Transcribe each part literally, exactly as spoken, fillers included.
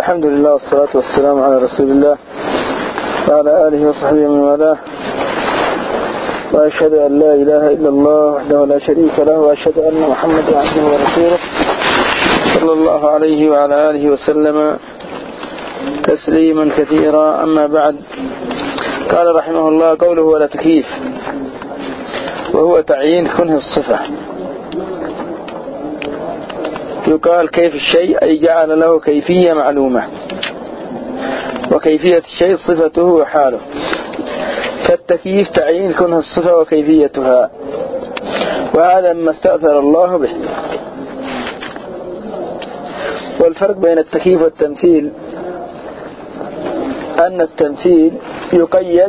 الحمد لله والصلاة والسلام على رسول الله وعلى آله وصحبه ومن والاه، وأشهد أن لا إله إلا الله وحده لا شريك له، وأشهد أن محمدا عبده ورسوله صلى الله عليه وعلى آله وسلم تسليما كثيرا. أما بعد، قال رحمه الله: قوله ولا تكييف، وهو تعيين كنه الصفة. يقال كيف الشيء أي جعل له كيفية معلومة، وكيفية الشيء صفته وحاله، فالتكييف تعيين كنه الصفة وكيفيتها، وهذا ما استأثر الله به. والفرق بين التكييف والتمثيل أن التمثيل يقيد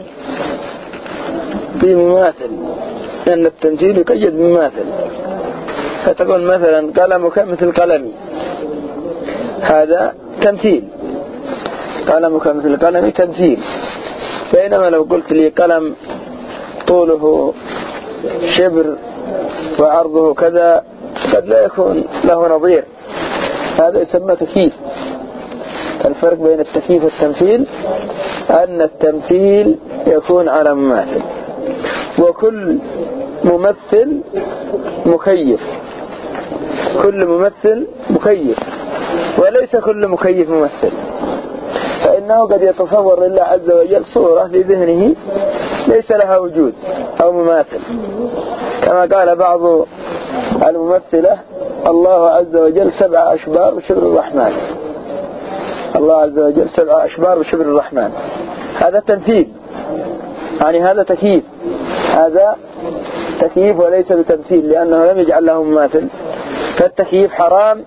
بمماثل، أن التمثيل يقيد بمماثل، فتقول مثلا قلمك مثل قلمي، هذا تمثيل، قلمك مثل قلمي تمثيل. بينما لو قلت لي قلم طوله شبر وعرضه كذا قد لا يكون له نظير، هذا يسمى تكييف. الفرق بين التكييف والتمثيل أن التمثيل يكون على مماثل، وكل ممثل مكيف، كل ممثل مكيف، وليس كل مكيف ممثل، فإنه قد يتصور لله عز وجل صورة في ذهنه ليس لها وجود أو مماثل، كما قال بعض الممثلة: الله عز وجل سبع أشبار وشبر الرحمن، الله عز وجل سبع أشبار وشبر الرحمن. هذا تمثيل، يعني هذا تكييف، هذا تكييف وليس بتمثيل، لأنه لم يجعل له مماثل. فالتكييف حرام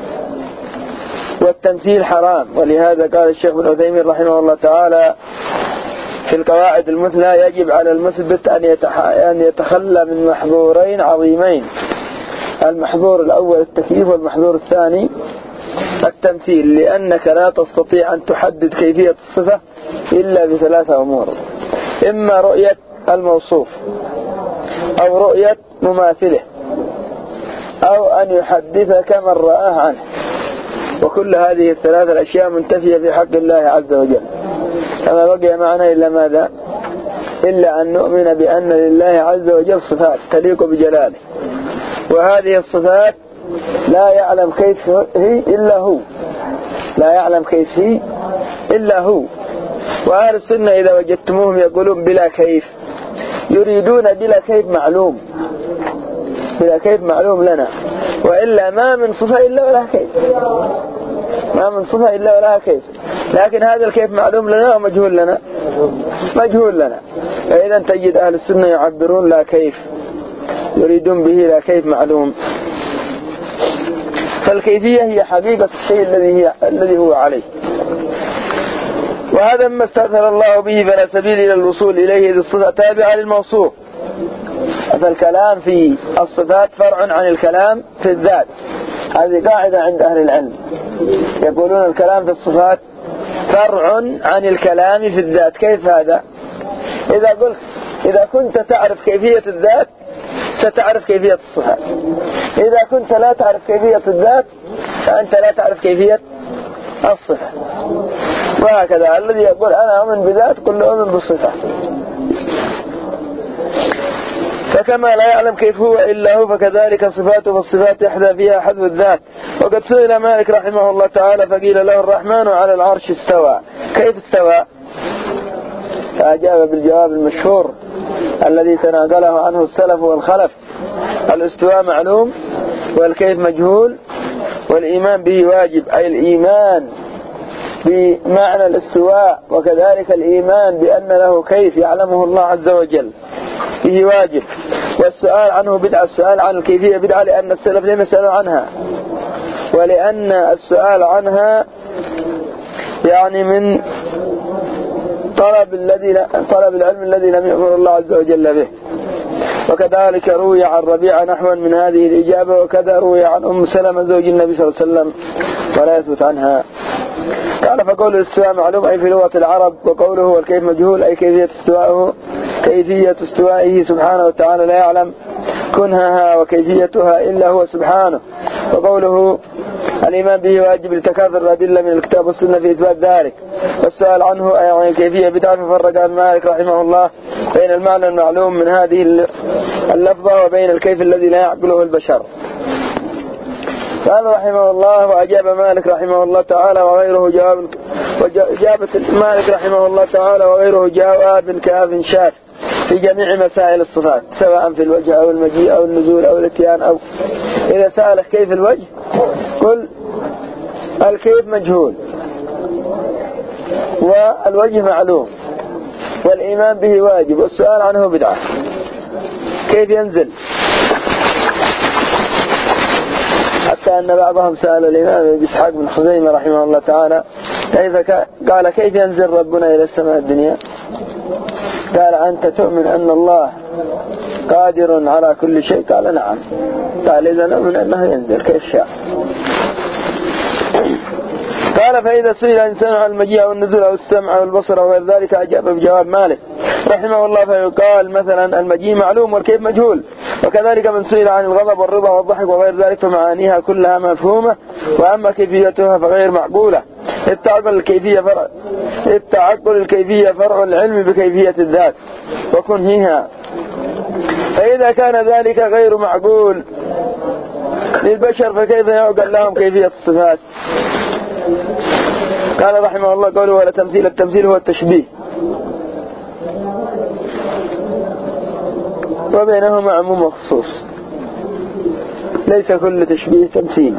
والتمثيل حرام. ولهذا قال الشيخ ابن عثيمين رحمه الله تعالى في القواعد المثلى: يجب على المثبت أن يتخلى من محظورين عظيمين، المحظور الأول التكييف، والمحظور الثاني التمثيل، لأنك لا تستطيع أن تحدد كيفية الصفة إلا بثلاثة أمور: إما رؤية الموصوف، أو رؤية مماثله، أو أن يحدثك من رآه عنه. وكل هذه الثلاثة الأشياء منتفية في حق الله عز وجل. فما بقي معنا إلا ماذا؟ إلا أن نؤمن بأن لله عز وجل صفات تليق بجلاله، وهذه الصفات لا يعلم كيف هي إلا هو، لا يعلم كيف هي إلا هو. وأهل السنة إذا وجدتموهم يقولون بلا كيف، يريدون بلا كيف معلوم، بلا كيف معلوم لنا، وإلا ما من صفة إلا ولا كيف، ما من صفة إلا ولا كيف. لكن هذا الكيف معلوم لنا ومجهول لنا، مجهول لنا. فإذا تجد أهل السنة يعبرون لا كيف، يريدون به لا كيف معلوم. فالكيفية هي حقيقة الشيء الذي هي الذي هو عليه، وهذا ما استأثر الله به فلا سبيل إلى الوصول إليه، إذ الصفة تابعة للموصوف. فالكلام في الصفات فرع عن الكلام في الذات، هذه قاعدة عند أهل العلم، يقولون الكلام في الصفات فرع عن الكلام في الذات. كيف هذا؟ إذا قلت إذا كنت تعرف كيفية الذات ستعرف كيفية الصفات، إذا كنت لا تعرف كيفية الذات فأنت لا تعرف كيفية الصفة. وهكذا الذي يقول أنا أؤمن بذات قل له أؤمن بالصفات. فكما لا يعلم كيف هو إلا هو، فكذلك صفاته، فالصفات يحذى فيها حذو الذات. وقد سئل مالك رحمه الله تعالى فقيل له: الرحمن على العرش استوى، كيف استوى؟ فأجاب بالجواب المشهور الذي تناقله عنه السلف والخلف: الاستواء معلوم، والكيف مجهول، والإيمان به واجب، أي الإيمان بمعنى الاستواء، وكذلك الإيمان بأن له كيف يعلمه الله عز وجل به واجب. والسؤال عنه بدعة، السؤال عن الكيفية بدعة، لأن السلف لم يسألوا عنها، ولأن السؤال عنها يعني من طلب الذي طلب العلم الذي لم يأمر الله عز وجل به. وكذلك روي عن ربيعة نحوا من هذه الإجابة، وكذا روي عن أم سلمة زوج النبي صلى الله عليه وسلم ولا يثبت عنها. قال: فقول الاستواء معلوم أي في لغة العرب، وقوله والكيف مجهول أي كيفية استوائه، كيفية استوائه سبحانه وتعالى لا يعلم كنهها وكيفيتها إلا هو سبحانه. وقوله الإيمان به واجب لتكاثر الأدلة من الكتاب والسنة في إثبات ذلك، والسؤال عنه أي عن الكيفية بدعة. ففرق عن مالك رحمه الله بين المعنى المعلوم من هذه اللفظة وبين الكيف الذي لا يعقله البشر. قال رحمه الله: وأجاب مالك رحمه الله تعالى وغيره جواب، وجابت مالك رحمه الله تعالى وغيره جواب كاف شاف في جميع مسائل الصفات، سواء في الوجه أو المجيء أو النزول أو الاتيان. أو إذا سألك كيف الوجه قل الكيف مجهول والوجه معلوم والإيمان به واجب والسؤال عنه بدعة. كيف ينزل؟ حتى أن بعضهم سأل الإمام إسحاق بن خزيمة رحمه الله تعالى كيف قال كيف ينزل ربنا إلى السماء الدنيا؟ قال: أنت تؤمن أن الله قادر على كل شيء؟ قال: نعم. قال: إذا نؤمن أنه ينزل كيف شاء. قال: فإذا سئل الإنسان عن المجيء أو النزول أو السمع أو البصر أو غير ذلك أجاب بجواب مالك رحمه الله، فيقال مثلا المجيء معلوم والكيف مجهول. وكذلك من سئل عن الغضب والرضا والضحك وغير ذلك فمعانيها كلها مفهومة، وأما كيفيتها فغير معقولة. التعقل الكيفية فرع التعقل الكيفية فرع العلم بكيفية الذات وكنهها، فإذا كان ذلك غير معقول للبشر فكيف يعقل لهم كيفية الصفات؟ قال رحمه الله: قوله ولا تمثيل. التمثيل هو التشبيه، وبينهما عموم وخصوص، ليس كل تشبيه تمثيل.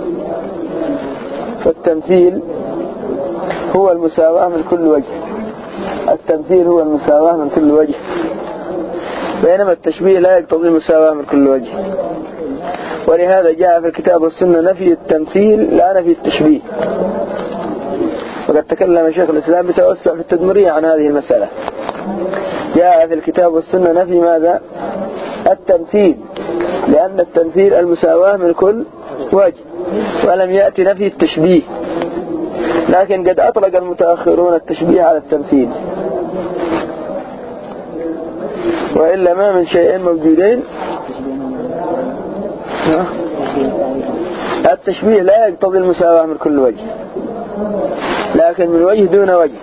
فالتمثيل هو المساواة من كل وجه التمثيل هو المساواة من كل وجه بينما التشبيه لا يقتضي المساواة من كل وجه. ولهذا جاء في الكتاب والسنة نفي التمثيل لا نفي التشبيه. وقد تكلم شيخ الإسلام بتوسع في التدمرية عن هذه المسألة. جاء في الكتاب والسنة نفي ماذا؟ التمثيل، لأن التمثيل المساواة من كل وجه، ولم يأتي نفي التشبيه. لكن قد أطلق المتأخرون التشبيه على التمثيل، وإلا ما من شيئين موجودين. التشبيه لا يقتضي المساواة من كل وجه، لكن من وجه دون وجه.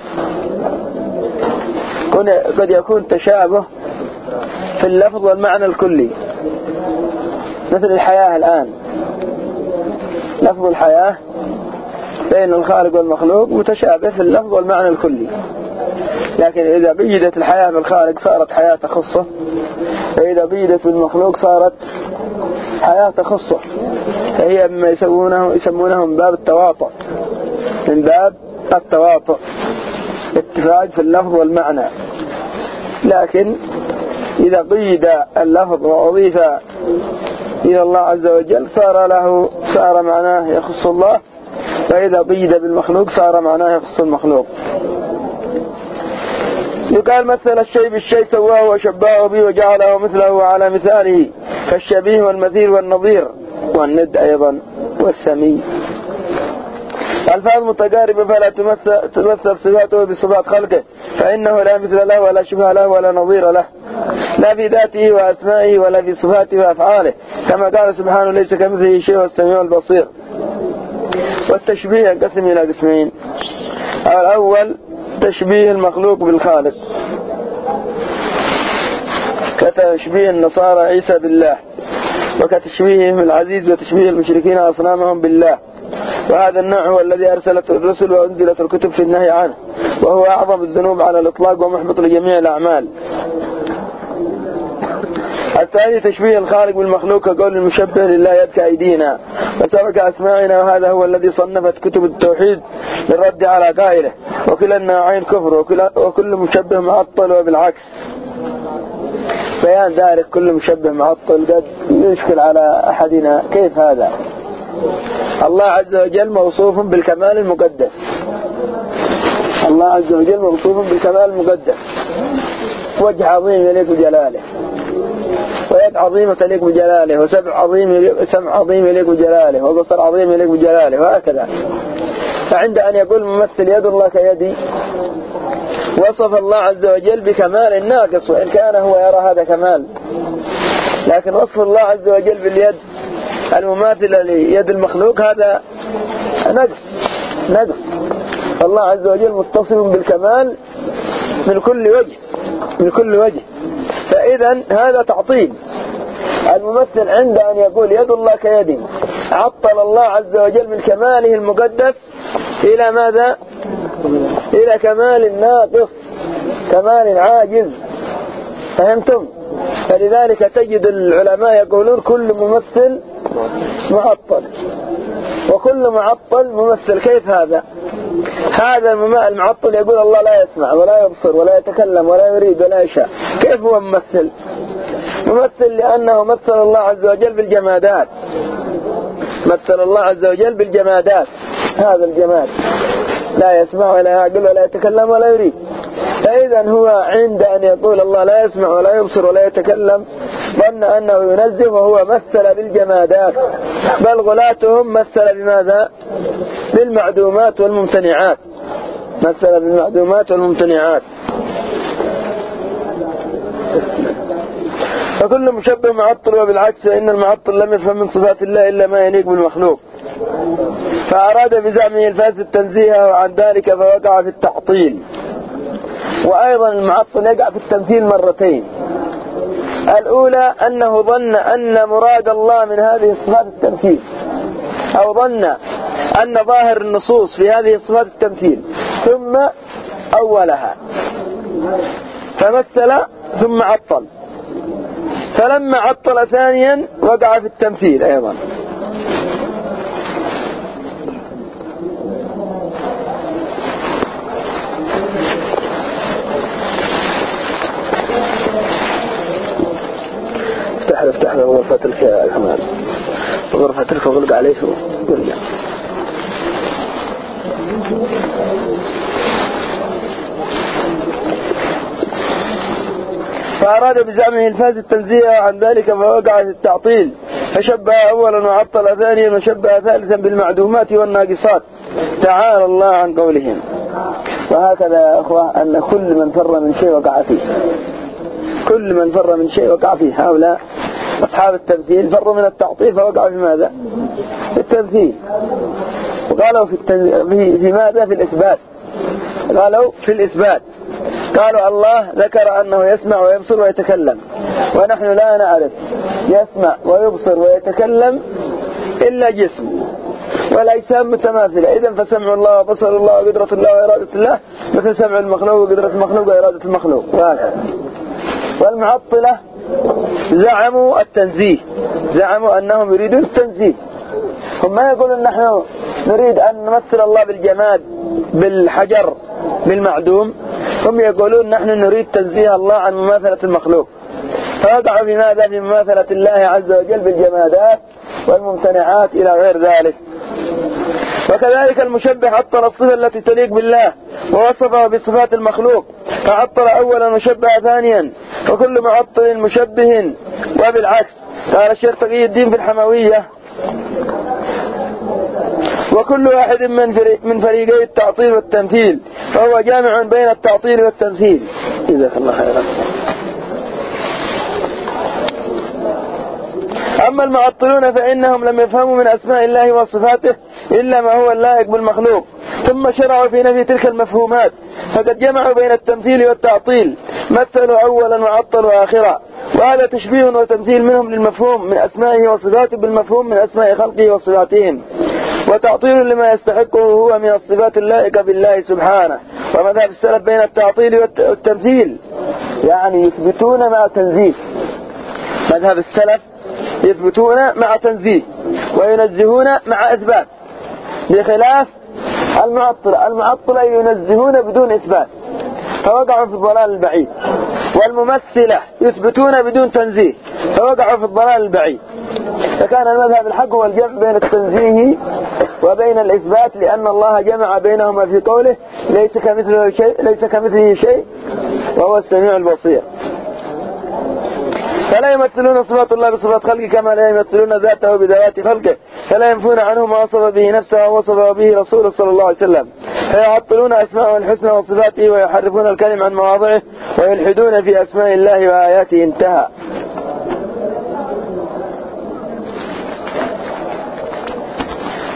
قد يكون تشابه في اللفظ والمعنى الكلي، مثل الحياة الآن. لفظ الحياة بين الخالق والمخلوق متشابه في اللفظ والمعنى الكلي، لكن إذا بيدت الحياة بالخالق صارت حياة تخصه، فإذا بيدت بالمخلوق صارت حياة تخصه. فهي مما يسمونه يسمونه من باب التواطؤ من باب التواطؤ اتفاق في اللفظ والمعنى. لكن إذا قيد اللفظ وأضيف إلى الله عز وجل صار له صار معناه يخص الله، فإذا قيد بالمخلوق صار معناه يخص المخلوق. يقال مثل الشيء بالشيء سواه وشبهه به وجعله مثله على مثاله، كالشبيه والمثيل والنظير والند أيضا والسمي. الفاظ متقاربة فلا تمثل, تمثل صفاته بصفات خلقه، فإنه لا مثل له ولا شبه له ولا نظير له، لا في ذاته وأسمائه ولا في صفاته وأفعاله، كما قال سبحانه ليس كمثله شيء والسميع البصير. والتشبيه ينقسم إلى قسمين: الأول تشبيه المخلوق بالخالق، كتشبيه النصارى عيسى بالله، وكتشبيههم العزيز وتشبيه المشركين أصنامهم بالله. وهذا النوع هو الذي أرسلته الرسل وأنزلت الكتب في النهي عنه، وهو أعظم الذنوب على الإطلاق ومحبط لجميع الأعمال. الثاني تشبيه الخالق بالمخلوق، كقول المشبه لله يد كأيدينا وسبك أسماعنا، وهذا هو الذي صنفت كتب التوحيد للرد على قائله، وكل النوعين كفر، وكل, وكل مشبه معطل. وبالعكس بيان ذلك كل مشبه معطل قد يشكل على أحدنا. كيف هذا؟ الله عز وجل موصوف بالكمال المقدس الله عز وجل موصوف بالكمال المقدس، وجه عظيم يليق بجلاله، ويد عظيمة يليق بجلاله، وسمع عظيم سمع عظيم يليق بجلاله، وبصر عظيم يليق بجلاله، وهكذا. فعند أن يقول ممثل يد الله كيدي وصف الله عز وجل بكمال ناقص، وإن كان هو يرى هذا كمال، لكن وصف الله عز وجل باليد المماثلة ليد المخلوق هذا نقص نقص. الله عز وجل متصف بالكمال من كل وجه من كل وجه. فإذا هذا تعطيل. الممثل عند أن يقول يد الله كيده عطل الله عز وجل من كماله المقدس إلى ماذا؟ إلى كمال ناقص، كمال عاجز. فهمتم؟ فلذلك تجد العلماء يقولون كل ممثل معطل وكل معطل ممثل. كيف هذا؟ هذا المعطل يقول الله لا يسمع ولا يبصر ولا يتكلم ولا يريد ولا يشاء. كيف هو ممثل؟ ممثل لأنه مثل الله عز وجل بالجمادات، مثل الله عز وجل بالجمادات. هذا الجماد لا يسمع ولا يعقل ولا يتكلم ولا يريد. فإذا هو عند أن يقول الله لا يسمع ولا يبصر ولا يتكلم ظن أنه ينزه، وهو مثل بالجمادات. بل غلاتهم مثل بماذا؟ بالمعدومات والممتنعات، مثل بالمعدومات والممتنعات. فكل مشبه معطل، وبالعكس فإن المعطل لم يفهم من صفات الله إلا ما يليق بالمخلوق، فأراد بزعمه الفاسد تنزيهه عن ذلك فوقع في التعطيل. وأيضا المعطل يقع في التمثيل مرتين. الأولى أنه ظن أن مراد الله من هذه الصفات التمثيل، أو ظن أن ظاهر النصوص في هذه الصفات التمثيل، ثم أولها فمثل ثم عطل، فلما عطل ثانيا وقع في التمثيل أيضا. افتح له افتح له غرفة الحمام، غرفة تلك وغلق عليه ورجع. فأراد بزعمه الفاسد تنزيه عن ذلك فوقع في التعطيل، فشبه أولا وعطل ثانيا وشبه ثالثا بالمعدومات والناقصات، تعالى الله عن قولهم. وهكذا يا أخوة أن كل من فر من شيء وقع فيه، كل من فر من شيء وقع فيه. هؤلاء أصحاب التمثيل فروا من التعطيل فوقعوا في ماذا؟ في التمثيل. وقالوا في, التنز... في... في ماذا؟ في الإثبات. قالوا في الإثبات، قالوا الله ذكر أنه يسمع ويبصر ويتكلم، ونحن لا نعرف يسمع ويبصر ويتكلم إلا جسم والأجسام متماثلة. إذن فسمع الله وبصر الله وقدرة الله وإرادة الله مثل سمع المخلوق وقدرة المخلوق وإرادة المخلوق. وهكذا. والمعطلة زعموا التنزيه، زعموا أنهم يريدون التنزيه. هم ما يقولون نحن نريد أن نمثل الله بالجماد بالحجر بالمعدوم، هم يقولون نحن نريد تنزيه الله عن مماثلة المخلوق. فوقعوا في ماذا؟ في مماثلة الله عز وجل بالجمادات والممتنعات إلى غير ذلك. وكذلك المشبه عطل الصفة التي تليق بالله ووصفه بصفات المخلوق، فعطل أولا وشبه ثانيا، وكل معطل مشبه. وبالعكس قال الشيخ تقي الدين في الحموية: وكل واحد من فريق من فريقي التعطيل والتمثيل فهو جامع بين التعطيل والتمثيل. جزاك الله خيرا. أما المعطلون فإنهم لم يفهموا من أسماء الله وصفاته إلا ما هو اللائق بالمخلوق، ثم شرعوا في نفي تلك المفهومات، فقد جمعوا بين التمثيل والتعطيل، مثلوا أولا وعطلوا آخرا. وهذا تشبيه وتمثيل منهم للمفهوم من أسمائه وصفاته بالمفهوم من أسماء خلقه وصفاتهم، وتعطيل لما يستحقه هو من الصفات اللائقة بالله سبحانه. ومذهب السلف بين التعطيل والتمثيل، يعني يثبتون مع تنزيه. مذهب السلف يثبتون مع تنزيه وينزهون مع إثبات، بخلاف المعطلة. المعطلة ينزهون بدون إثبات فوقعوا في الضلال البعيد، والممثلة يثبتون بدون تنزيه فوقعوا في الضلال البعيد. فكان المذهب الحق هو الجمع بين التنزيه وبين الإثبات، لأن الله جمع بينهما في قوله: ليس كمثله شيء ليس كمثله شيء وهو السميع البصير. فلا يمثلون صفات الله بصفات خلقه كما لا يمثلون ذاته بذوات خلقه، فلا ينفون عنه ما وصف به نفسه ووصف به رسوله صلى الله عليه وسلم، فيعطلون أسماءه الحسنى وصفاته ويحرفون الكلم عن مواضعه ويلحدون في أسماء الله وآياته. انتهى.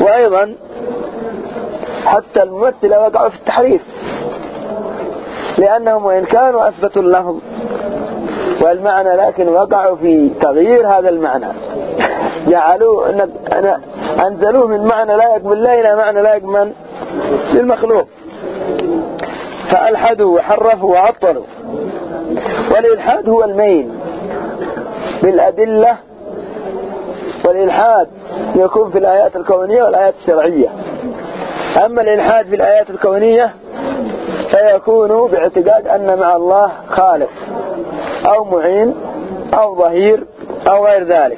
وأيضا حتى الممثلة وقعوا في التحريف، لأنهم وإن كانوا أثبتوا اللفظ والمعنى لكن وقعوا في تغيير هذا المعنى، جعلوه أنزلوه من معنى لا يقبل الله إلى معنى لا يقبل للمخلوق، فألحدوا وحرفوا وعطلوا. والإلحاد هو الميل بالأدلة، والإلحاد يكون في الآيات الكونية والآيات الشرعية. أما الإلحاد في الآيات الكونية فيكون باعتقاد أن مع الله خالق أو معين أو ظهير أو غير ذلك.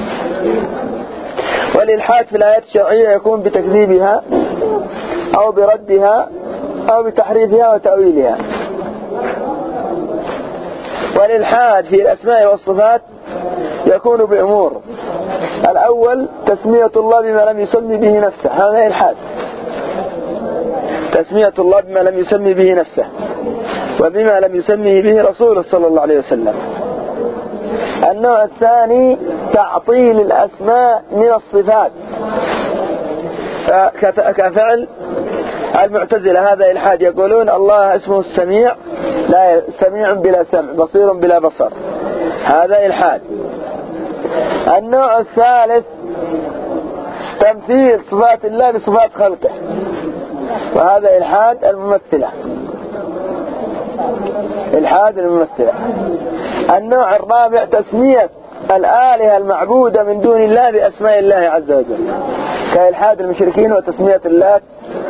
والإلحاد في الآيات الشرعية يكون بتكذيبها أو بردها أو بتحريفها وتأويلها. والإلحاد في الأسماء والصفات يكون بأمور: الأول تسمية الله بما لم يسمي به نفسه، هذا إلحاد، تسمية الله بما لم يسمي به نفسه وبما لم يسميه به رسوله صلى الله عليه وسلم. النوع الثاني تعطيل الأسماء من الصفات كفعل المعتزلة، هذا إلحاد، يقولون الله اسمه السميع، لا سميع بلا سمع، بصير بلا بصر، هذا إلحاد. النوع الثالث تمثيل صفات الله بصفات خلقه، وهذا إلحاد الممثلة، إلحاد الممثلة. النوع الرابع تسمية الآلهة المعبودة من دون الله بأسماء الله عز وجل، كإلحاد المشركين وتسمية اللات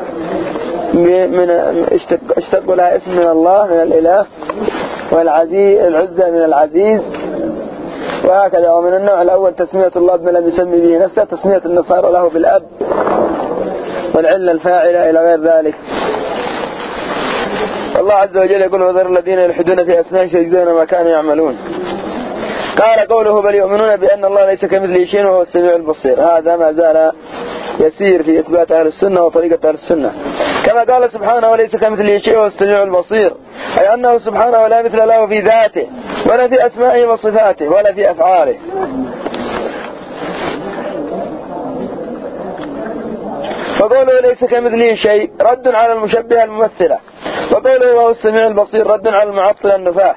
من اشتقوا لها اسم من الله من الإله، والعزيز العزة من العزيز، وهكذا. ومن النوع الأول تسمية الله بما لم يسمي به نفسه، تسمية النصارى له بالأب والعلة الفاعلة إلى غير ذلك. الله عز وجل يقول: وذر الذين يلحدون في أسماء سيجزون ما كانوا يعملون. قال قوله: بل يؤمنون بأن الله ليس كمثله شيء وهو السميع البصير. هذا ما زال يسير في إثبات أهل السنة وطريقة أهل السنة، كما قال سبحانه: وليس كمثله شيء وهو السميع البصير، أي أنه سبحانه لا مثل له في ذاته ولا في أسمائه وصفاته ولا في أفعاله. فقوله ليس كمثله شيء رد على المشبهة الممثلة، وقوله وهو السميع البصير رد على المعطل النفاة.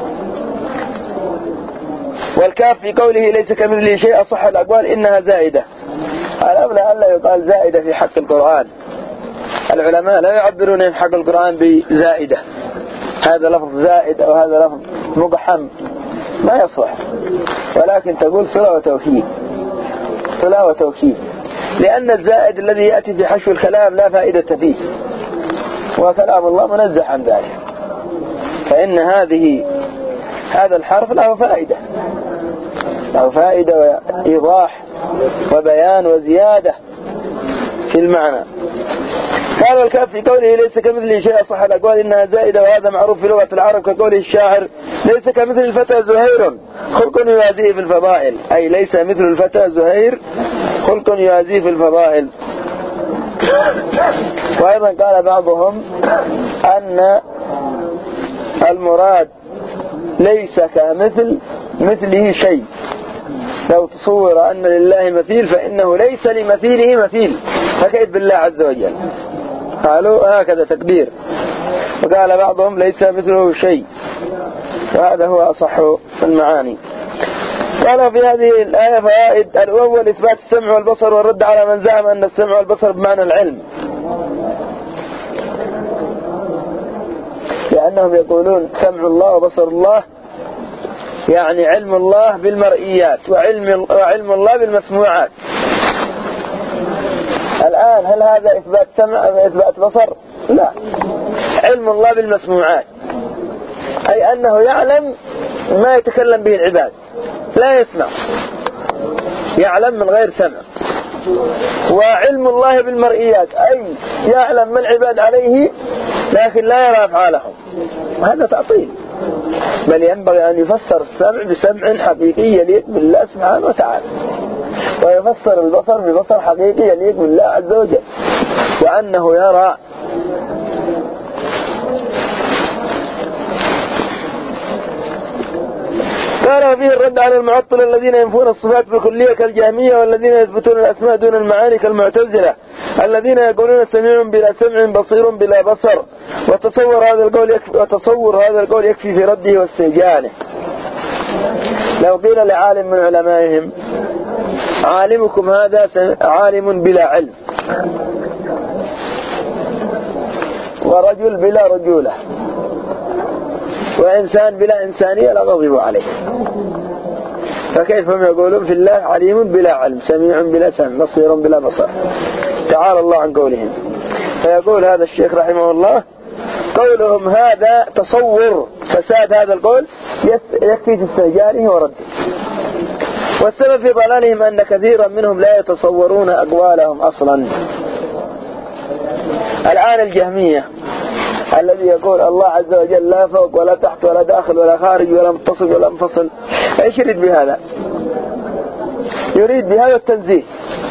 والكاف في قوله ليس كمثله شيء أصح الأقوال إنها زائدة، الأولى ألا يقال زائدة في حق القرآن، العلماء لا يعبرون في حق القرآن بزائدة، هذا لفظ زائد أو هذا لفظ مقحم ما يصح، ولكن تقول صلة وتوكيد، صلة وتوكيد، لأن الزائد الذي يأتي في حشو الكلام لا فائدة فيه، وكلام الله منزه عن ذلك، فإن هذه هذا الحرف له فائدة، له فائدة وإيضاح وبيان وزيادة في المعنى. قال والكاف في قوله ليس كمثله شيء صح الأقوال إنها زائدة، وهذا معروف في لغة العرب، كقول الشاعر: ليس كمثل الفتى زهير خلق يوازيه في الفضائل، أي ليس مثل الفتى زهير خلق يوازيه في الفضائل. وأيضا قال بعضهم أن المراد ليس كمثل مثله شيء، لو تصور أن لله مثيل فإنه ليس لمثيله مثيل، فكيف بالله عز وجل؟ قالوا هكذا تقدير. وقال بعضهم ليس مثله شيء، وهذا هو أصح المعاني. قال في هذه الآية فوائد: الأول إثبات السمع والبصر والرد على من زعم أن السمع والبصر بمعنى العلم، لأنهم يقولون سمع الله وبصر الله يعني علم الله بالمرئيات وعلم, وعلم الله بالمسموعات. الآن هل هذا إثبات سمع أم إثبات بصر؟ لا، علم الله بالمسموعات، أي أنه يعلم ما يتكلم به العباد، لا يسمع، يعلم من غير سمع. وعلم الله بالمرئيات أي يعلم ما العباد عليه لكن لا يرى أفعالهم، هذا تعطيل، بل ينبغي أن يفسر السمع بسمع حقيقي يليق بالله سبحانه وتعالى، ويفسر البصر ببصر حقيقي يليق بالله عز وجل، وأنه يرى. قال فيه الرد على المعطل الذين ينفون الصفات بالكلية كالجهمية، والذين يثبتون الأسماء دون المعاني كالمعتزلة، الذين يقولون سميع بلا سمع بصير بلا بصر. وتصور هذا القول يكفي, وتصور هذا القول يكفي في رده واستهجانه. لو قيل لعالم من علمائهم عالمكم هذا عالم بلا علم، ورجل بلا رجولة، وإنسان بلا إنسانية لغضبوا عليه، فكيف هم يقولون في الله عليم بلا علم، سميع بلا سمع، بصير بلا بصر؟ تعالى الله عن قولهم. فيقول هذا الشيخ رحمه الله قولهم هذا تصور فساد هذا القول يكفي في استهجانه ورده. والسبب في ضلالهم أن كثيرا منهم لا يتصورون أقوالهم أصلا. الآن الجهمية الذي يقول الله عز وجل لا فوق ولا تحت ولا داخل ولا خارج ولا متصل ولا منفصل، ايش يريد بهذا؟ يريد بهذا التنزيه.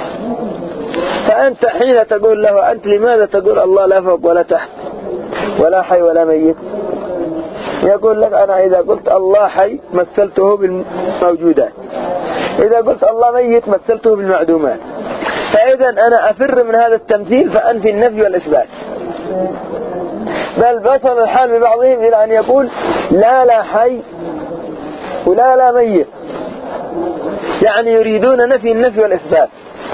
فأنت حين تقول له أنت لماذا تقول الله لا فوق ولا تحت ولا حي ولا ميت؟ يقول لك أنا إذا قلت الله حي مثلته بالموجودات، إذا قلت الله ميت مثلته بالمعدومات. فإذا أنا أفر من هذا التمثيل فأنفي النفي والإثبات. بل بصل الحال ببعضهم إلى أن يقول لا لا حي ولا لا ميت، يعني يريدون نفي النفي والإثبات.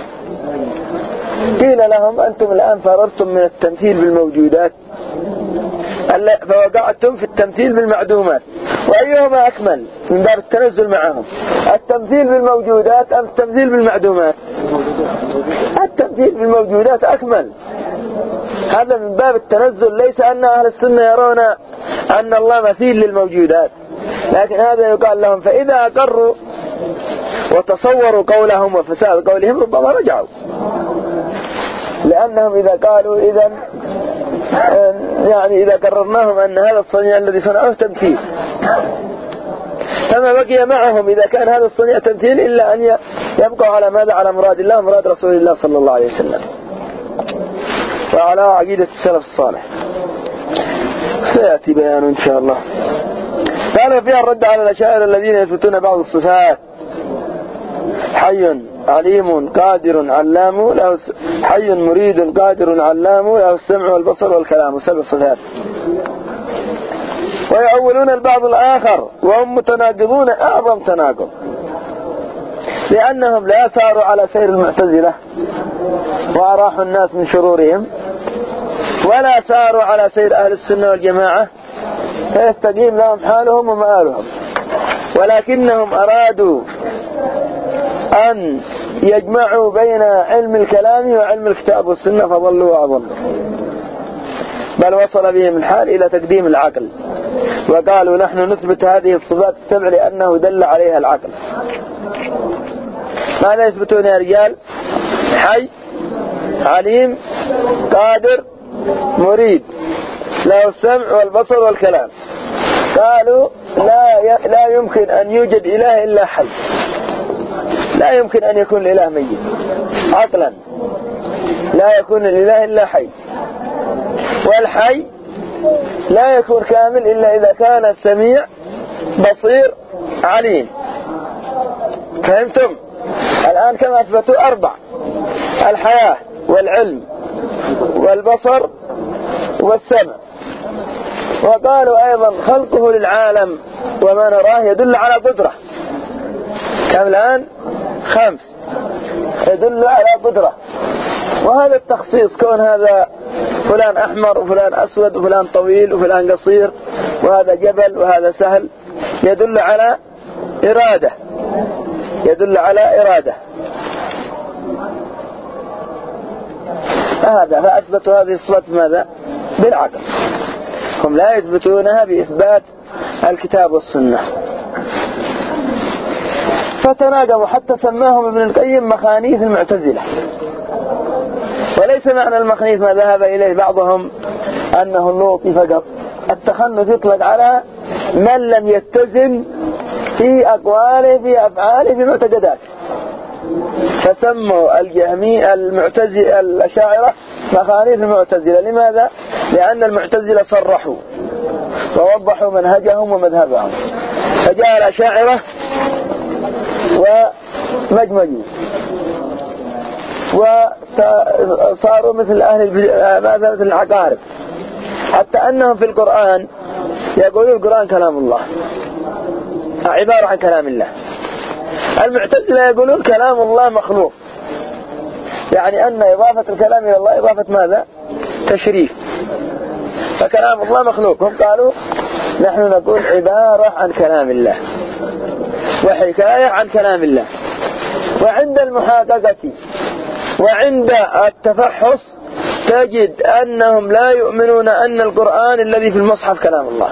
قيل لهم أنتم الآن فررتم من التمثيل بالموجودات فوقعتم في التمثيل بالمعدومات، وأيهما أكمل من باب التنزل معهم؟ التمثيل بالموجودات أم التمثيل بالمعدومات؟ التمثيل بالموجودات أكمل. هذا من باب التنزل، ليس أن أهل السنة يرون أن الله مثيل للموجودات، لكن هذا يقال لهم. فإذا أقروا وتصوروا قولهم وفساد قولهم ربما رجعوا، لأنهم إذا قالوا إذا يعني إذا قررناهم أن هذا الصنيع الذي صنعه تمثيل، فما بقي معهم إذا كان هذا الصنيع تمثيل إلا أن يبقوا على ماذا؟ على مراد الله ومراد رسول الله صلى الله عليه وسلم، وعلى عقيدة السلف الصالح. سيأتي بيان إن شاء الله. قال فيها الرد على الأشاعرة الذين يثبتون بعض الصفات: حي عليم قادر علام له حي مريد قادر علام له السمع والبصر والكلام، سبع صفات. ويؤولون البعض الآخر وهم متناقضون أعظم تناقض، لأنهم لا ساروا على سير المعتزلة وأراحوا الناس من شرورهم، ولا ساروا على سير أهل السنة والجماعة فيستقيم لهم حالهم ومآلهم، ولكنهم أرادوا أن يجمعوا بين علم الكلام وعلم الكتاب والسنة فضلوا وأضلوا، بل وصل بهم الحال إلى تقديم العقل، وقالوا نحن نثبت هذه الصفات السبع لأنه دل عليها العقل. ماذا يثبتون يا رجال؟ حي عليم قادر مريد له السمع والبصر والكلام. قالوا لا لا يمكن أن يوجد إله إلا حي، لا يمكن أن يكون الإله ميت عقلا، لا يكون الإله إلا حي، والحي لا يكون كامل إلا إذا كان سميع بصير عليم. فهمتم؟ الآن كما أثبتوا أربع: الحياة والعلم والبصر والسمع. وقالوا أيضا خلقه للعالم وما نراه يدل على قدرة. كم الآن؟ خمس يدل على قدرة. وهذا التخصيص كون هذا فلان أحمر وفلان أسود وفلان طويل وفلان قصير وهذا جبل وهذا سهل يدل على إرادة، يدل على إرادة. هذا فأثبتوا هذه الصفات ماذا؟ بالعقل. هم لا يثبتونها بإثبات الكتاب والسنة، فتناقضوا حتى سماهم ابن القيم مخانيث المعتزلة. وليس معنى المخنيث ما ذهب إليه بعضهم أنه اللوطي فقط. التخنث يطلق على من لم يتزن في أقواله في أفعاله في معتقداته، فسموا الجهمي المعتزلة الأشاعرة مخانيث المعتزلة. لماذا؟ لأن المعتزلة صرحوا ووضحوا منهجهم ومذهبهم، فجاء الأشاعرة ومجمجوا وصاروا مثل أهل مثل العقارب، حتى أنهم في القرآن يقولون القرآن كلام الله، عبارة عن كلام الله. المعتزلة يقولون كلام الله مخلوق، يعني أن إضافة الكلام إلى الله إضافة ماذا؟ تشريف، فكلام الله مخلوق. هم قالوا نحن نقول عبارة عن كلام الله وحكاية عن كلام الله. وعند المحاققة وعند التفحص تجد أنهم لا يؤمنون أن القرآن الذي في المصحف كلام الله،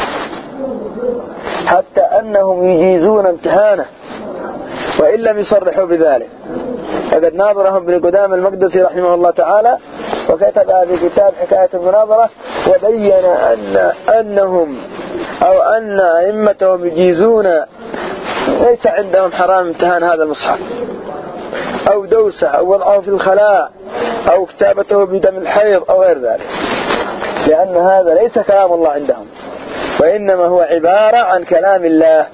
حتى أنهم يجيزون امتحانه وإن لم يصرحوا بذلك. فقد ناظرهم ابن قدامة المقدسي رحمه الله تعالى وكتب في كتاب حكاية المناظرة وبين أن أنهم أو أن أئمتهم يجيزون، ليس عندهم حرام امتحان هذا المصحف أو دوسه أو وضعه في الخلاء أو كتابته بدم الحيض أو غير ذلك، لأن هذا ليس كلام الله عندهم، وإنما هو عبارة عن كلام الله.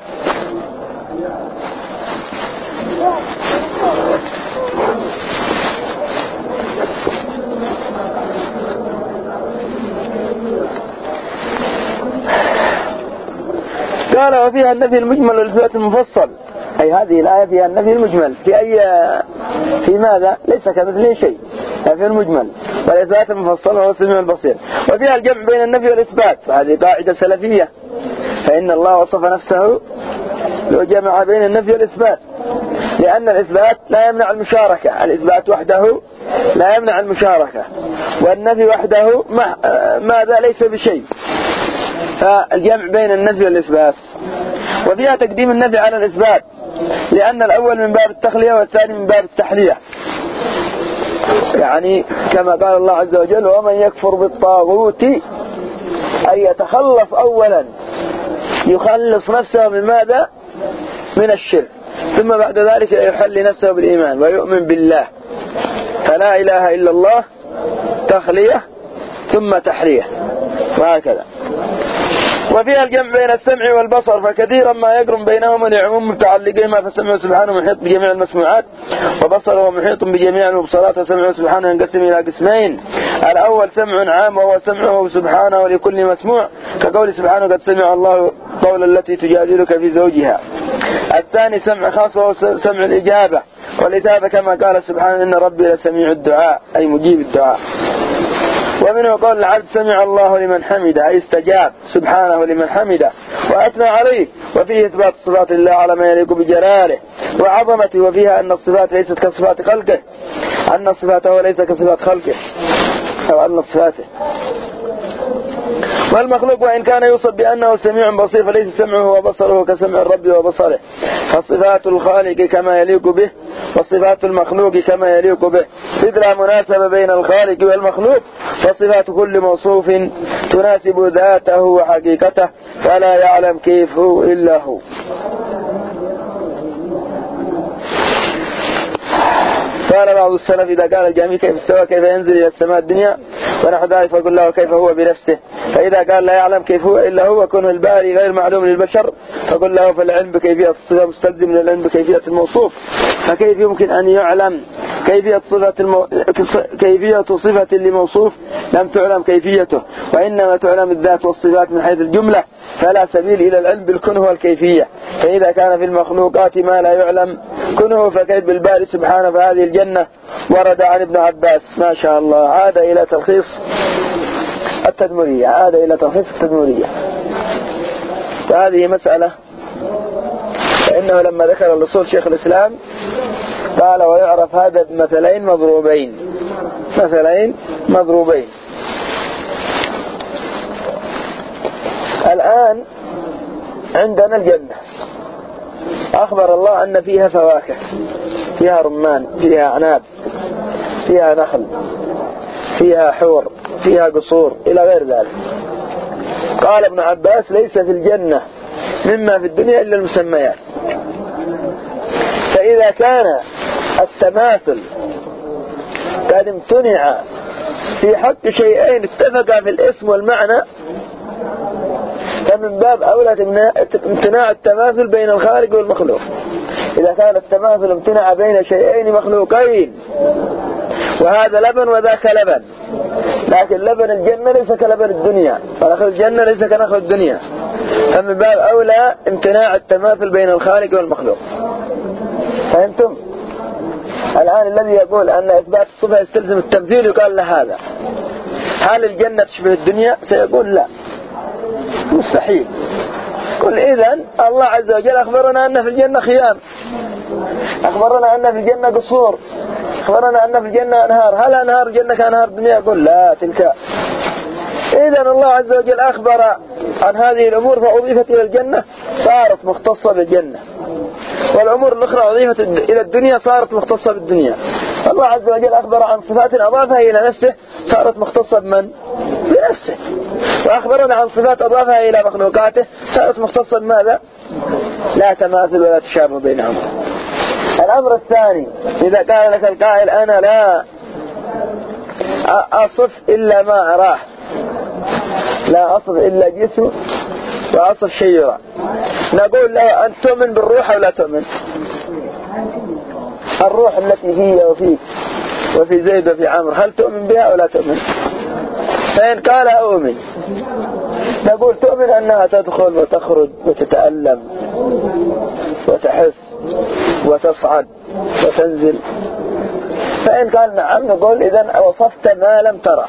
قال وفيها النفي المجمل والإثبات المفصل، أي هذه الآية فيها النفي المجمل في أي في ماذا؟ ليس كمثله شيء، في المجمل، والإثبات المفصل وهو السميع البصير. وفيها الجمع بين النفي والإثبات، وهذه قاعدة سلفية، فإن الله وصف نفسه لو جمع بين النفي والإثبات، لأن الإثبات لا يمنع المشاركة، الإثبات وحده لا يمنع المشاركة، والنفي وحده ماذا؟ ليس بشيء. فالجمع بين النفي والإثبات. وفيها تقديم النفي على الإثبات، لأن الأول من باب التخلية والثاني من باب التحلية، يعني كما قال الله عز وجل ومن يكفر بالطاغوت أي يتخلص أولا، يخلص نفسه من ماذا؟ من الشرك، ثم بعد ذلك يحل نفسه بالإيمان ويؤمن بالله، فلا إله إلا الله تخلية ثم تحلية، وهكذا. وفيها الجمع بين السمع والبصر، فكثيرا ما يقرن بينهما لعموم متعلقهما، فالسمع سبحانه محيط بجميع المسموعات، وبصره محيط بجميع المبصرات، وسمعه سبحانه ينقسم إلى قسمين: الأول سمع عام وهو سمعه سبحانه لكل مسموع، كقول سبحانه قد سمع الله قول التي تجادلك في زوجها. الثاني سمع خاص وهو سمع الإجابة والإجابة، كما قال سبحانه إن ربي لسميع الدعاء أي مجيب الدعاء. ومنه قول العبد سمع الله لمن حمده أي استجاب سبحانه لمن حمده وأثنى عليه. وفيه إثبات صفات الله على ما يليق بجلاله وعظمته، وفيها أن الصفات ليست كصفات خلقه، أن صفاته ليس كصفات خلقه أو أن صفاته. والمخلوق وإن كان يوصف بأنه سميع بصير فليس سمعه وبصره كسمع الرب وبصره، فصفات الخالق كما يليق به وصفات المخلوق كما يليق به، إذ لا مناسبة بين الخالق والمخلوق، فصفات كل موصوف تناسب ذاته وحقيقته، فلا يعلم كيف هو إلا هو. قال بعض السلف إذا قال الجميع كيف استوى كيف ينزل إلى السماء الدنيا ونحو ذلك، فقل له كيف هو بنفسه. فإذا قال لا يعلم كيف هو إلا هو كونه الباري غير معلوم للبشر، فقل له فالعلم بكيفية الصفة مستلزم للعلم بكيفية الموصوف، فكيف يمكن أن يعلم كيفية صفة المو... كيفية صفة لموصوف لم تعلم كيفيته، وإنما تعلم الذات والصفات من حيث الجملة، فلا سبيل إلى العلم بالكنه والكيفية. فإذا كان في المخلوقات ما لا يعلم كنه فكيف بالباري سبحانه. فهذه الجنة ورد عن ابن عباس ما شاء الله، عاد إلى تلخيص التدمرية، عاد إلى تلخيص التدمرية. فهذه مسألة، فإنه لما ذكر الأصول شيخ الإسلام قال ويعرف هذا بمثلين مضروبين، مثلين مضروبين. الآن عندنا الجنة، أخبر الله أن فيها فواكه، فيها رمان، فيها عناب، فيها نخل، فيها حور، فيها قصور إلى غير ذلك. قال ابن عباس ليس في الجنة مما في الدنيا إلا المسميات. فإذا كان التماثل قد امتنع في حق شيئين اتفقا في الاسم والمعنى، فمن باب أولى امتناع التماثل بين الخالق والمخلوق. إذا كان التماثل امتنع بين شيئين مخلوقين، وهذا لبن وذاك لبن، لكن لبن الجنة ليس كلبن الدنيا، ونخل الجنة ليس كنخل الدنيا، فمن باب أولى امتناع التماثل بين الخالق والمخلوق. فهمتم؟ الآن الذي يقول أن إثبات الصفة يستلزم التمثيل يقال له هذا. هل الجنة تشبه الدنيا؟ سيقول لا، مستحيل. قل إذن الله عز وجل أخبرنا أن في الجنة خيام، أخبرنا أن في الجنة قصور، أخبرنا أن في الجنة أنهار. هل أنهار الجنة كأنهار الدنيا؟ يقول لا، تلك. إذن الله عز وجل أخبر عن هذه الأمور فأضيفت إلى الجنة صارت مختصة بالجنة، والأمور الأخرى أضيفت إلى الدنيا صارت مختصة بالدنيا. الله عز وجل أخبر عن صفات أضافها إلى نفسه صارت مختصة بمن؟ بنفسه. وأخبرنا عن صفات أضافها إلى مخلوقاته صارت مختصة بماذا؟ لا تماثل ولا تشابه بينهم. الأمر الثاني، إذا قال لك القائل أنا لا أصف إلا ما أراه، لا أصف إلا جسم وأصف شيء يرى، نقول له أن تؤمن بالروح أو لا تؤمن؟ الروح التي فيه وفيك وفي زيد وفي عمرو، هل تؤمن بها أو لا تؤمن؟ فإن قال أؤمن، نقول تؤمن أنها تدخل وتخرج وتتألم وتحس وتصعد وتنزل. فإن قال نعم، نقول إذن وصفت ما لم ترى.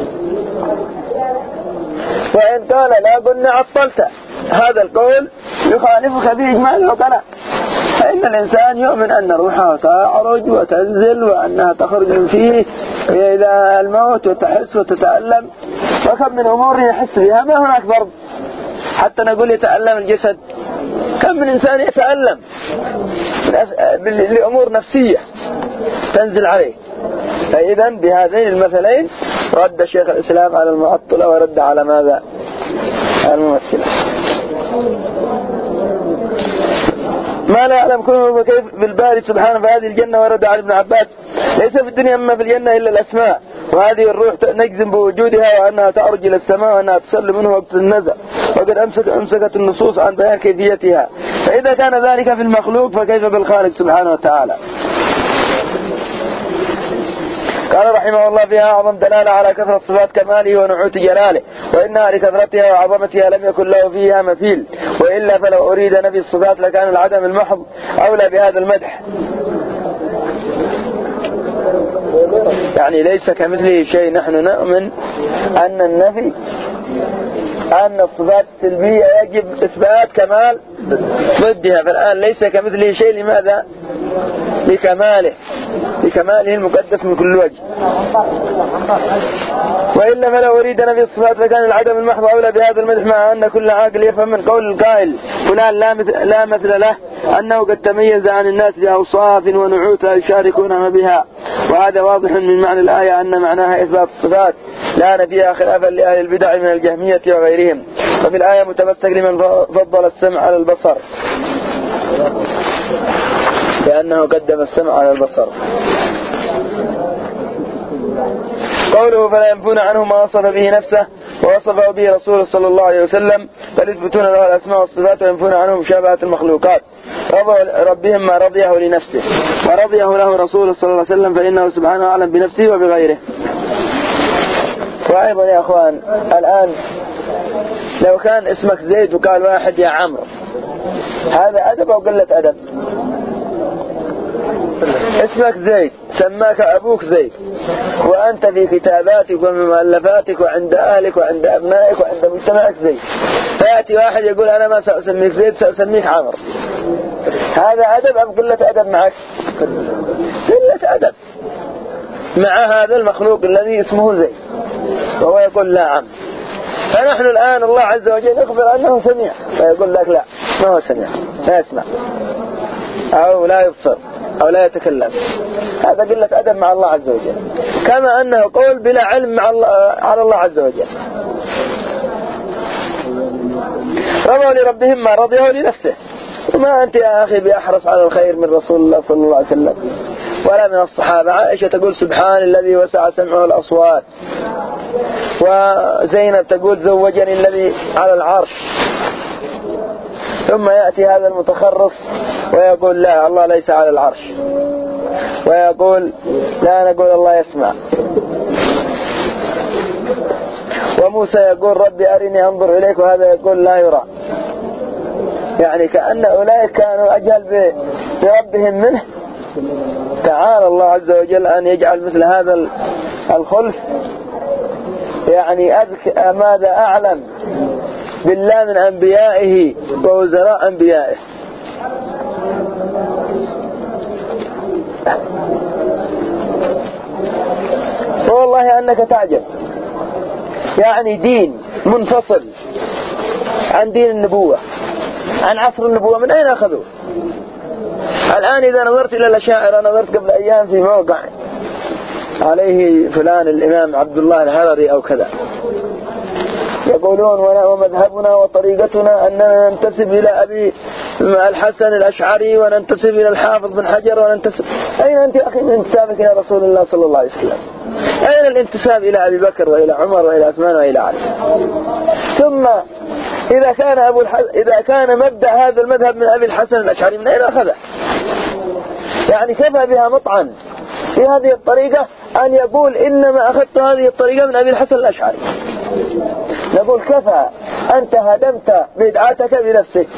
وإن قال لا، قلنا عطلت. هذا القول يخالفك بإجماع العقلاء، فإن الإنسان يؤمن أن روحها تعرج وتنزل وأنها تخرج من فيه إلى الموت وتحس وتتألم، وكم من أمور يحس فيها ما هناك ضرب. حتى نقول يتألم الجسد، كم من إنسان يتألم لأمور نفسية تنزل عليه. فإذا بهذين المثلين رد شيخ الإسلام على المعطلة ورد على ماذا؟ الممثلة. ما لا يعلم كله كيف بالباري سبحانه. فهذه الجنة ورد على ابن عباس ليس في الدنيا أما في الجنة إلا الأسماء، وهذه الروح نجزم بوجودها وأنها تعرج إلى السماء وأنها تصل منه وقت النزع، وقد أمسك أمسكت النصوص عن بيان كيفيتها. فإذا كان ذلك في المخلوق فكيف بالخالق سبحانه وتعالى؟ قال رحمه الله فيها أعظم دلالة على كثرة صفات كماله ونعوت جلاله، وإنها لكثرتها وعظمتها لم يكن له فيها مثيل، وإلا فلو أريد نفي الصفات لكان العدم المحض أولى بهذا المدح. يعني ليس كمثله شيء. نحن نؤمن أن النفي أن الصفات السلبية يجب إثبات كمال ضدها، فالآن ليس كمثله شيء. لماذا؟ لكماله، لكماله المقدس من كل وجه. وإلا فلو أريد نفي الصفات لكان العدم المحض أولى بهذا المدح، مع أن كل عاقل يفهم من قول القائل فلان لا مثل, لا مثل له أنه قد تميز عن الناس بأوصاف ونعوت يشاركون بها. وهذا واضح من معنى الآية أن معناها إثبات الصفات لا نفيها، خلافا لأهل البدع من الجهمية وغيرهم. وفي الآية متمسك لمن فضل السمع على البصر، لأنه قدم السمع على البصر. قوله فلا ينفون عنه ما وصف به نفسه ووصفه به رسوله صلى الله عليه وسلم، بل يثبتون له الأسماء والصفات وينفون عنه مشابهة المخلوقات. ربهم ما رضيه لنفسه ورضيه له رسوله صلى الله عليه وسلم، فإنه سبحانه أعلم بنفسه وبغيره. وأيضا يا أخوان، الآن لو كان اسمك زيد وقال واحد يا عمرو، هذا أدب أو قلة أدب؟ اسمك زيد، سماك أبوك زيد، وأنت في كتاباتك ومؤلفاتك وعند أهلك وعند أبنائك وعند مجتمعك زيد، فيأتي واحد يقول أنا ما سأسميك زيد سأسميك عمرو، هذا أدب أم قلة أدب معك؟ قلة أدب مع هذا المخلوق الذي اسمه زيد وهو يقول لا عم. فنحن الآن الله عز وجل يخبر أنه سميع، فيقول لك لا، ما هو سميع، لا يسمع أو لا يبصر أو لا يتكلم. هذا قلة أدب مع الله عز وجل، كما أنه قول بلا علم مع الله على الله عز وجل. رضوا لربهم ما رضيه لنفسه. وما أنت يا أخي بأحرص على الخير من رسول الله صلى الله عليه وسلم ولا من الصحابة. عائشة تقول سبحان الذي وسع سمعه الأصوات، وزينب تقول زوجني الذي على العرش. ثم يأتي هذا المتخرص ويقول لا، الله ليس على العرش، ويقول لا، نقول الله يسمع. وموسى يقول ربي أرني أنظر إليك، وهذا يقول لا يرى. يعني كأن أولئك كانوا أجهل بربهم منه. تعالى الله عز وجل أن يجعل مثل هذا الخلف يعني أذك ماذا أعلم بالله من أنبيائه ووزراء أنبيائه. والله أنك تعجب، يعني دين منفصل عن دين النبوة، عن عصر النبوة، من أين أخذوه؟ الآن إذا نظرت إلى الأشاعرة، نظرت قبل أيام في موقع عليه فلان الإمام عبد الله الهرري أو كذا، يقولون ومذهبنا وطريقتنا أننا ننتسب إلى أبي الحسن الأشعري وننتسب إلى الحافظ بن حجر وننتسب. أين أنت أخي من انتسابك إلى رسول الله صلى الله عليه وسلم؟ أين الانتساب إلى أبي بكر وإلى عمر وإلى عثمان وإلى علي؟ ثم إذا كان أبو الح... إذا كان مبدأ هذا المذهب من أبي الحسن الأشعري، من أين أخذه؟ يعني كفى بها مطعن في هذه الطريقة أن يقول إنما أخذت هذه الطريقة من أبي الحسن الأشعري. نقول كفى، أنت هدمت بدعتك بنفسك،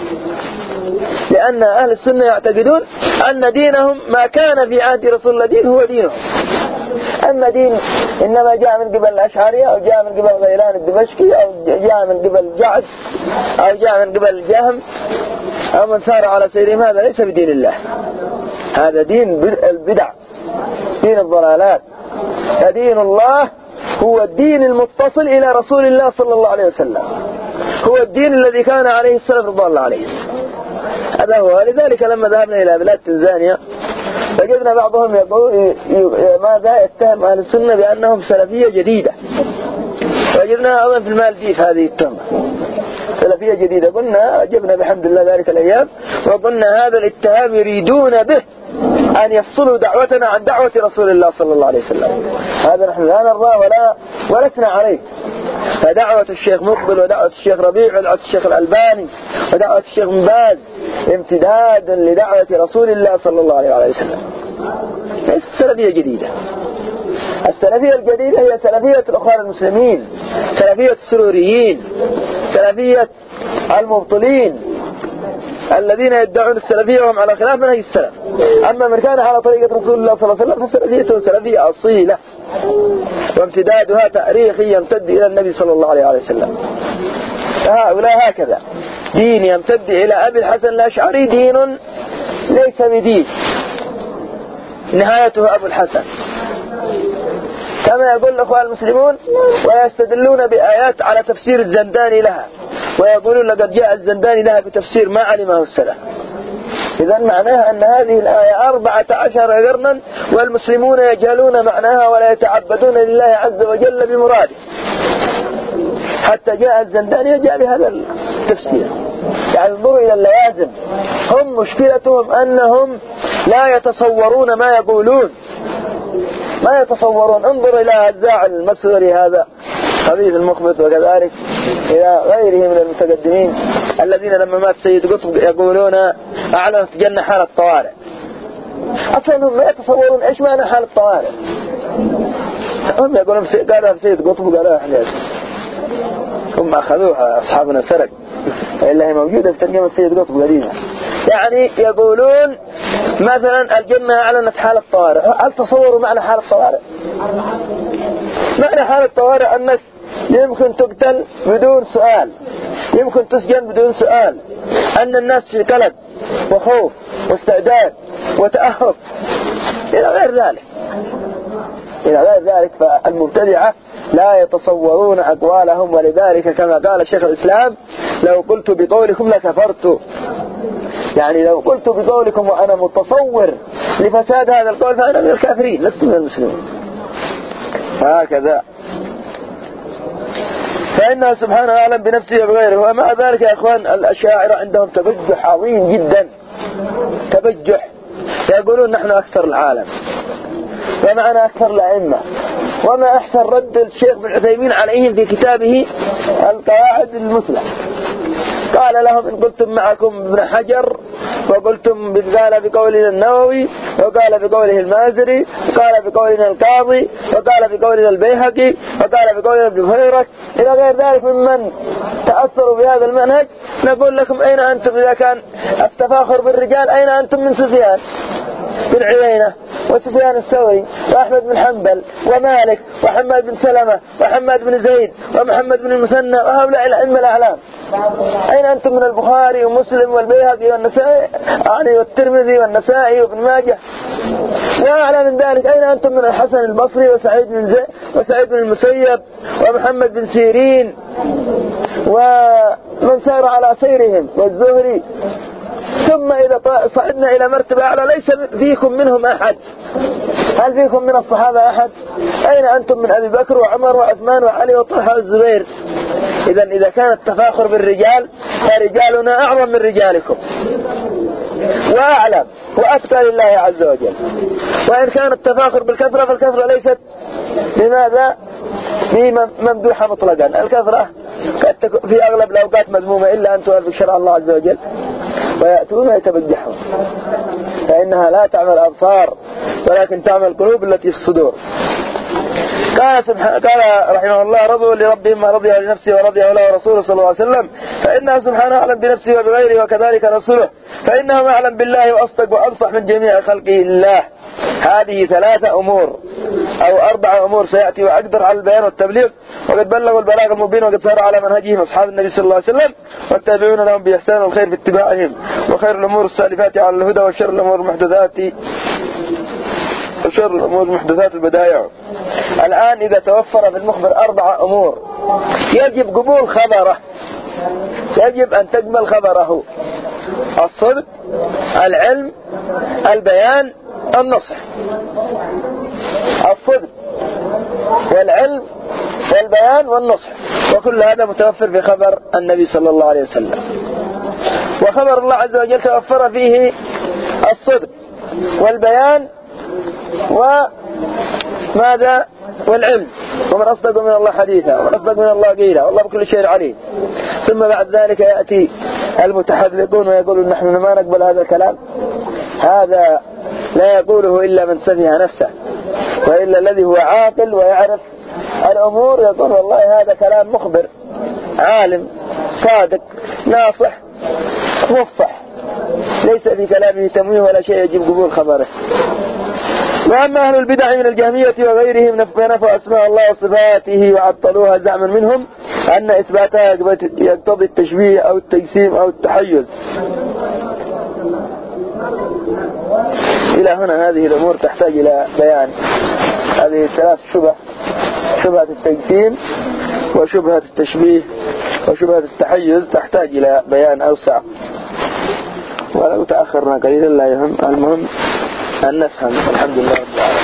لأن أهل السنة يعتقدون أن دينهم ما كان في عهد رسول الله دين هو دينهم. أما دين إنما جاء من قبل الأشعرية أو جاء من قبل غيلان الدمشقي أو جاء من قبل جعد أو جاء من قبل جهم أو من سار على سيرهم، هذا ليس بدين الله، هذا دين البدع، دين الضلالات. فدين الله هو الدين المتصل إلى رسول الله صلى الله عليه وسلم، هو الدين الذي كان عليه السلف رضي الله عليه. هذا هو. لذلك لما ذهبنا إلى بلاد تنزانيا فجدنا بعضهم يقول ماذا يتهم أهل السنة بأنهم سلفية جديدة، وجدنا أيضا في المالديف هذه التهمة سلفية جديدة. قلنا أجبنا بحمد الله ذلك الأيام، وقلنا هذا الاتهام يريدون به أن يفصلوا دعوتنا عن دعوة رسول الله صلى الله عليه وسلم. هذا نحن لا نرضى ولا ولسنا عليه. فدعوة الشيخ مقبل ودعوة الشيخ ربيع ودعوة الشيخ الألباني ودعوة الشيخ بن باز امتداد لدعوة رسول الله صلى الله عليه وسلم، ليست سلفية جديدة. السلفية الجديدة هي سلفية الأخوان المسلمين، سلفية السروريين، سلفية المبطلين الذين يدعون السلفية وهم على خلاف منهج السلف. أما من كان على طريقة رسول الله صلى الله عليه وسلم فسلفيته سلفية أصيلة، وامتدادها تاريخي يمتد إلى النبي صلى الله عليه وسلم. فهؤلاء هكذا دين يمتد إلى أبي الحسن الأشعري دين ليس بدين، نهايته أبو الحسن، كما يقول الأخوان المسلمون، ويستدلون بآيات على تفسير الزنداني لها، ويقولون لقد جاء الزنداني لها بتفسير ما علمه السلف. إذن معناها أن هذه الآية أربعة عشر قرنا والمسلمون يجهلون معناها ولا يتعبدون لله عز وجل بمراده، حتى جاء الزنداني جاء بهذا التفسير. يعني انظروا إلى اللوازم، هم مشكلتهم أنهم لا يتصورون ما يقولون، ما يتصورون. انظر إلى الزاع المسوري هذا خبيث المخبط، وكذلك إلى غيره من المتقدمين الذين لما مات سيد قطب يقولون أعلنت جنة حالة طوارئ. أصلا هم ما يتصورون إيش معنى حالة طوارئ. هم يقولون قالها سيد قطب وقالها حليس، هم أخذوها أصحابنا سرق، إلا هي موجودة في ترجمة سيد قطب قديمة. يعني يقولون مثلا الجنة أعلنت حالة طوارئ. هل تصوروا معنى حالة طوارئ؟ معنى حالة طوارئ أنك يمكن تقتل بدون سؤال، يمكن تسجن بدون سؤال، أن الناس في قلق وخوف واستعداد وتأهب إلى غير ذلك، إلى غير ذلك. فالمبتدعة لا يتصورون أقوالهم، ولذلك كما قال شيخ الإسلام لو قلت بقولكم لكفرت. يعني لو قلت بقولكم وأنا متصور لفساد هذا القول فأنا من الكافرين لست من المسلمين. هكذا. فإنه سبحانه أعلم بنفسه وبغيره. ومع ذلك يا أخوان الأشاعرة عندهم تبجح عظيم جدا، تبجح، يقولون نحن أكثر العالم ومعنا أكثر الأئمة وما أحسن رد الشيخ ابن عثيمين عليهم في كتابه القواعد المثلى. قال لهم إن قلتم معكم ابن حجر، وقلتم قال بقولنا النووي، وقال بقوله المازري، وقال بقولنا القاضي، وقال بقولنا البيهقي، وقال بقولنا ابن فهيرك إلى غير ذلك ممن تأثروا بهذا المنهج، نقول لكم أين أنتم إذا كان التفاخر بالرجال؟ أين أنتم من سفيان بن عيينة وسفيان الثوري وأحمد بن حنبل ومالك وحماد بن سلمة وحماد بن زيد ومحمد بن المثنى وهؤلاء الأئمة الأعلام؟ أين أنتم من البخاري ومسلم والبيهقي والنسائي يعني والترمذي والنسائي وابن ماجه؟ وأعلى من ذلك أين أنتم من الحسن البصري وسعيد بن زيد وسعيد بن المسيب ومحمد بن سيرين ومن سار على سيرهم والزهري؟ ثم إذا صعدنا إلى مرتبة أعلى ليس فيكم منهم أحد. هل فيكم من الصحابة أحد؟ أين أنتم من أبي بكر وعمر وعثمان وعلي وطلحة والزبير؟ إذا إذا كان التفاخر بالرجال فرجالنا أعظم من رجالكم وأعلم وأتقى لله عز وجل. وإن كان التفاخر بالكثرة فالكثرة ليست لماذا ممدوحة مطلقا. الكثرة في أغلب الأوقات مذمومة إلا أن توافق شرع الله عز وجل ويأتون ويتبجحون، فإنها لا تعمل الأبصار ولكن تعمل القلوب التي في الصدور. قال, قال رحمه الله رضوا لربهم ما رضي لنفسه ورضي له رسوله صلى الله عليه وسلم، فإنه سبحانه أعلم بنفسه وبغيره وكذلك رسوله، فإنه أعلم بالله وأصدق وأنصح من جميع خلقه الله. هذه ثلاثة أمور أو أربعة أمور سيأتي وأقدر على البيان والتبليغ، وقد بلغوا البلاغ المبين وقد سار على منهجهم أصحاب النبي صلى الله عليه وسلم والتابعون لهم بإحسان والخير في اتباعهم، وخير الأمور السالفات على الهدى وشر الأمور المحدثات وشر الأمور المحدثات البدائع. الآن إذا توفر في المخبر أربعة أمور يجب قبول خبره، يجب أن تقبل خبره: الصدق، العلم، البيان، النصح. الصدق والعلم والبيان والنصح، وكل هذا متوفر في خبر النبي صلى الله عليه وسلم. وخبر الله عز وجل توفر فيه الصدق والبيان وماذا والعلم، ومن أصدق من الله حديثا ومن أصدق من الله قيلا والله بكل شيء عليم. ثم بعد ذلك يأتي المتحذلقون ويقولون نحن ما نقبل هذا الكلام، هذا لا يقوله إلا من سفه نفسه، وإلا الذي هو عاقل ويعرف الأمور يقول والله هذا كلام مخبر عالم صادق ناصح مفصح ليس في كلامه تمويه ولا شيء يجب قبول خبره. وأما أهل البدع من الجهمية وغيرهم نفوا أسماء الله وصفاته وعطلوها زعما منهم أن إثباتها يقتضي التشبيه أو التجسيم أو التحيز. إلى هنا هذه الأمور تحتاج إلى بيان. هذه الثلاث شبه: شبهة التجسيم وشبهة التشبيه وشبهة التحيز، تحتاج إلى بيان أوسع، ولو تأخرنا قليلا لا يهم، المهم أن نفهم. الحمد لله رب العالمين.